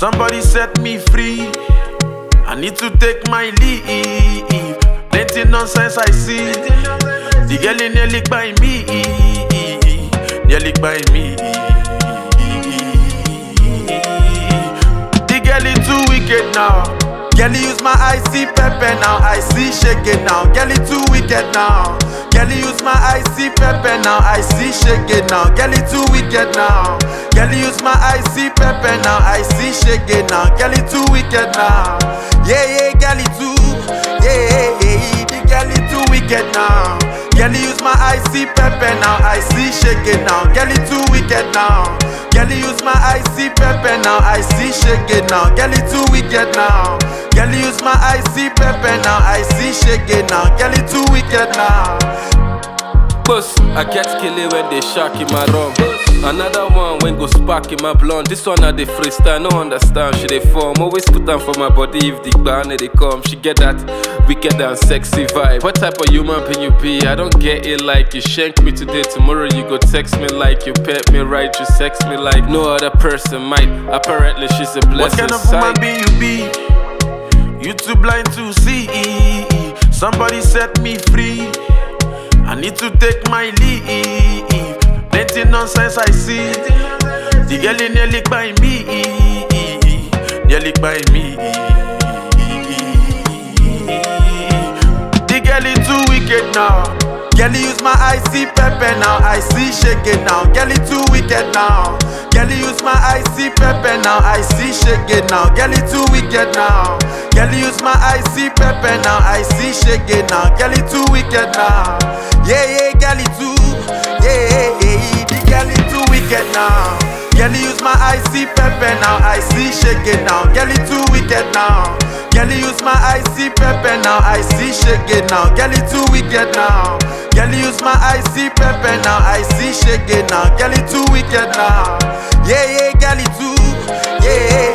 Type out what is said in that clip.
Somebody set me free. I need to take my leave. Plenty nonsense I see. The girl nearly by me. Nearly by me. The girl is too wicked now. Girl use my eye, see pepper now. I see shaking now. Girl is too wicked now. Girl use my eye, see pepper now. I see shaking now. Girl is too wicked now. Girl use my eye, see pepper now. I see shaking now. Girl is too wicked now. Yeah, girl is too. Yeah, the girl is too wicked now. Girl use my eye, see pepper now. I see shaking now. Girl is too wicked now. Girl use my eye, see pepper now. I see shaking now. Girl is too wicked now. Girl use my eye, see pepper now. I see shaking now. Girl is too wicked now. Boss, I get killing when they shark in my rum. Another one when go spark in my blonde. This one at the freestyle, no understand, she they form. Always put down for my body if the banner they come. She get that wicked and sexy vibe. What type of human being you be? I don't get it like you shank me today. Tomorrow you go text me like you pet me right. You sex me like no other person might. Apparently she's a blessing. What kind of woman being you be? You too blind to see. Somebody set me free. I need to take my leave. Plenty nonsense I see. The girl nearly by me. Nearly by me. The girl is too wicked now. Girl use my eye, see pepper now. I see shaking now. Girl is too wicked now. Girl use my eye, see pepper now. I see shaking now. Girl is too wicked now. Girl use my eye, see pepper now. I see shaking now. Girl is too wicked now. Yeah, girl is too. Yeah, the girl is too wicked now. Girl use my eye, see pepper now. I see shaking now. Girl is too wicked now. Girl use my eye, see pepper now. I see shaking now. Girl is too wicked now. Girl use my eye, see pepper now. I see shaking now. Girl is too wicked now. Yeah, girl is too. Yeah.